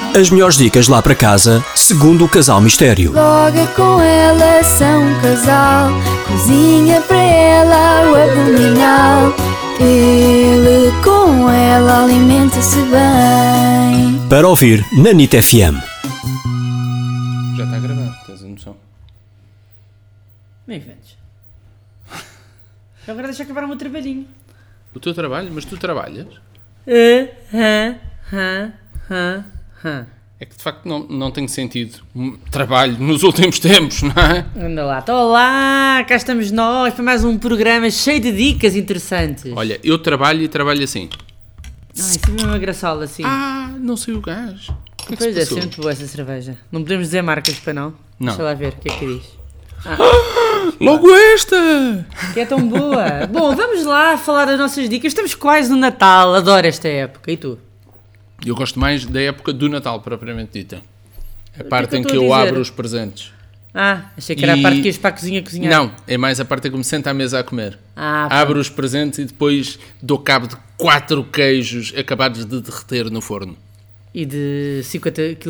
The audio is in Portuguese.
As melhores dicas lá para casa, segundo o Casal Mistério. Logo com ela são um casal, cozinha para ela o abdominal. Ele com ela alimenta-se bem. Para ouvir na NIT FM. Já está a gravar, tens a noção? Nem inventes. Agora deixa acabar o meu trabalhinho. O teu trabalho? Mas tu trabalhas? É que de facto não tem sentido trabalho nos últimos tempos, não é? Anda lá, estou lá, cá estamos nós para mais um programa cheio de dicas interessantes. Olha, eu trabalho e trabalho assim. Ai, isso é mesmo uma graçola assim. Não sei o gás. O que é que Pois se é, passou? sempre boa essa cerveja. Não podemos dizer marcas para não? Não. Deixa lá ver o que é que diz. Logo esta! Que é tão boa. Bom, vamos lá falar das nossas dicas. Estamos quase no Natal, adoro esta época. E tu? Eu gosto mais da época do Natal, propriamente dita. A que parte eu em estou que a eu dizer? abro os presentes. Achei que era a parte que ias para a cozinha cozinhar. Não, é mais a parte em que me sento à mesa a comer. Pronto. Abro os presentes e depois dou cabo de 4 queijos acabados de derreter no forno. E de 50 kg